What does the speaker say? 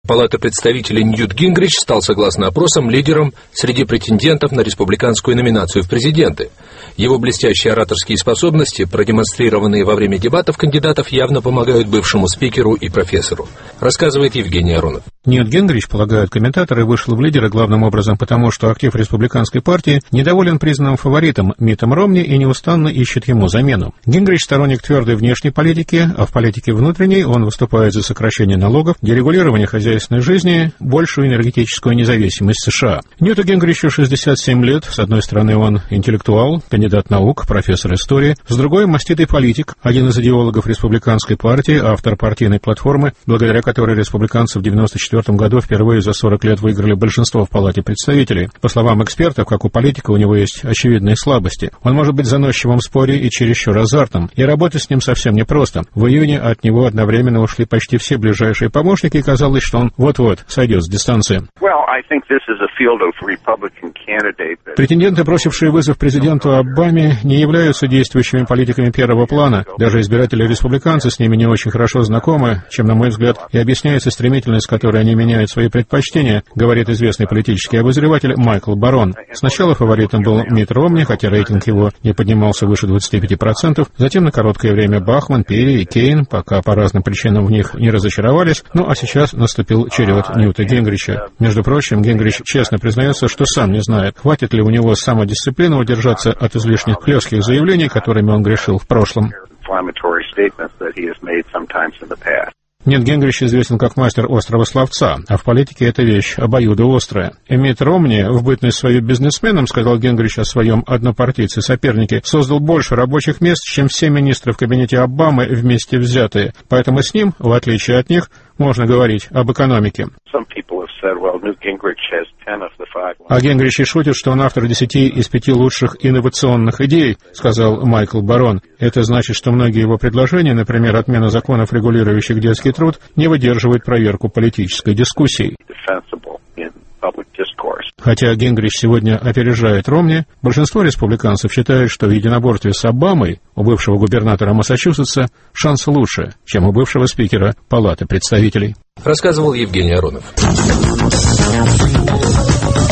Палаты представителей Ньют Гингрич стал, согласно опросам, лидером среди претендентов на республиканскую номинацию в президенты. Его блестящие ораторские способности, продемонстрированные во время дебатов кандидатов, явно помогают бывшему спикеру и профессору, рассказывает Евгений Аронов. Ньют Гингрич, полагают комментаторы, вышел в лидеры главным образом потому, что актив республиканской партии недоволен признанным фаворитом Миттом Ромни и неустанно ищет ему замену. Гингрич сторонник твердой внешней политики, а в политике внутренней он выступает за сокращение налогов, дерегулирование хозяйственной жизни, большую энергетическую независимость США. Ньюту Гингричу 67 лет. С одной стороны, он интеллектуал, кандидат наук, профессор истории, с другой — маститый политик, один из идеологов республиканской партии, автор партийной платформы, благодаря которой республиканцы в 1994 году впервые за 40 лет выиграли большинство в Палате представителей. По словам экспертов, как у политика, у него есть очевидные слабости. Он может быть заносчивым в споре и чересчур азартным, и работать с ним совсем непросто. В июне от него одновременно ушли почти все ближайшие помощники, и казалось, что он вот-вот сойдет с дистанции. Претенденты, бросившие вызов президенту Обаме, не являются действующими политиками первого плана. Даже избиратели-республиканцы с ними не очень хорошо знакомы, чем, на мой взгляд, и объясняется стремительность, с которой они меняют свои предпочтения, говорит известный политический обозреватель Майкл Барон. Сначала фаворитом был Митт Ромни, хотя рейтинг его не поднимался выше 25%. Затем на короткое время Бахман, Перри и Кейн, пока по разным причинам в них не разочаровались. Ну а сейчас наступил черед Ньюта Гингрича. Между прочим, Гингрич честно признается, что сам не знает, хватит ли у него самодисциплины удержаться от излишних хлестких заявлений, которыми он грешил в прошлом. Ньют Гингрич известен как мастер острого словца, а в политике эта вещь обоюдоострая. Митт Ромни, в бытность свою бизнесменом, сказал Гингрич о своем однопартийце-сопернике, создал больше рабочих мест, чем все министры в кабинете Обамы вместе взятые. Поэтому с ним, в отличие от них, можно говорить об экономике. А Гингрич и шутит, что он автор 10 из 5 лучших инновационных идей, сказал Майкл Барон. Это значит, что многие его предложения, например, отмена законов, регулирующих детский труд, не выдерживают проверку политической дискуссии. Хотя Гингрич сегодня опережает Ромни, большинство республиканцев считает, что в единоборстве с Обамой у бывшего губернатора Массачусетса шансы лучше, чем у бывшего спикера Палаты представителей. Рассказывал Евгений Аронов.